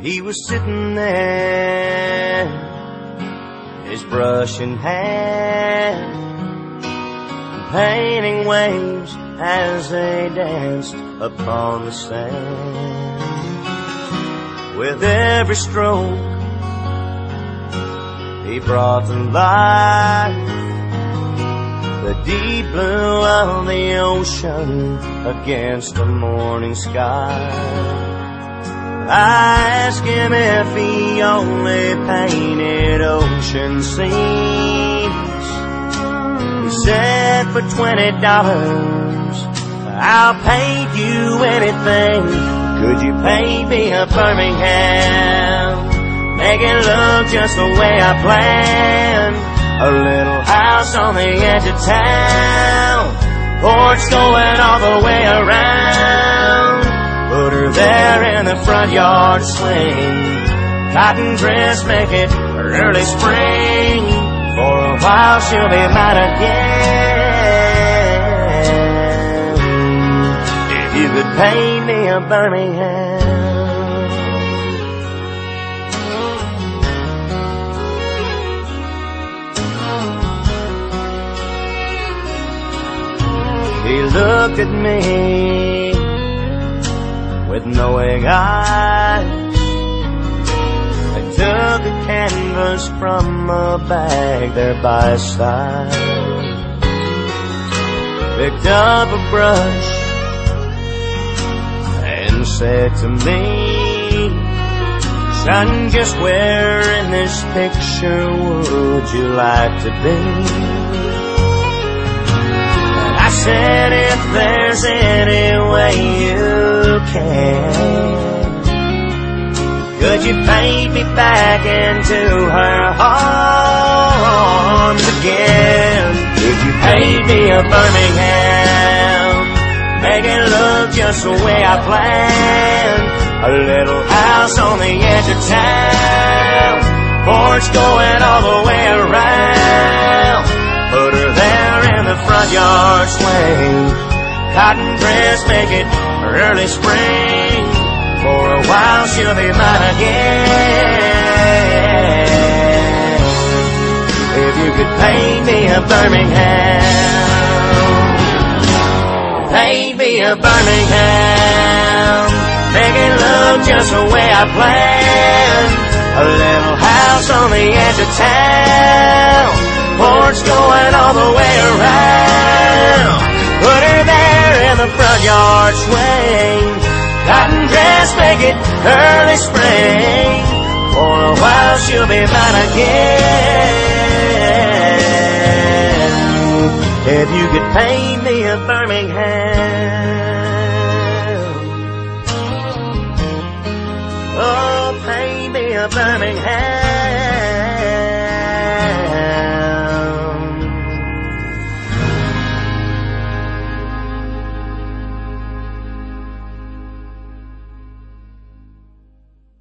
He was sitting there, his brush in hand, painting waves as they danced upon the sand. With every stroke, he brought to life the deep blue of the ocean against the morning sky. I asked him if he only painted ocean scenes. He said, for $20, I'll paint you anything. Could you paint me a Birmingham? Make it look just the way I planned. A little house on the edge of town, porch going all the way around. Put her there in the front yard swing, cotton dress, make it early spring. For a while she'll be mine again. If you could paint me a Birmingham. He looked at me with knowing eyes. I took a canvas from a bag there by his side, picked up a brush and said to me, son, just where in this picture would you like to be? I said, if there's any way you can, could you paint me back into her arms again? Could you paint me a Birmingham? Make it look just the way I planned. A little house on the edge of town, porch going all the way around. Put her there in the front yard swing, cotton dress, make it early spring. For a while she'll be mine again. If you could paint me a Birmingham, paint me a Birmingham. Make it look just the way I planned. A little house on the edge of town, porch going all the way around. Put her there in the front yard swing, cotton dress, make it early spring. For a while she'll be mine again. If you could paint me a Birmingham, oh, paint me a Birmingham.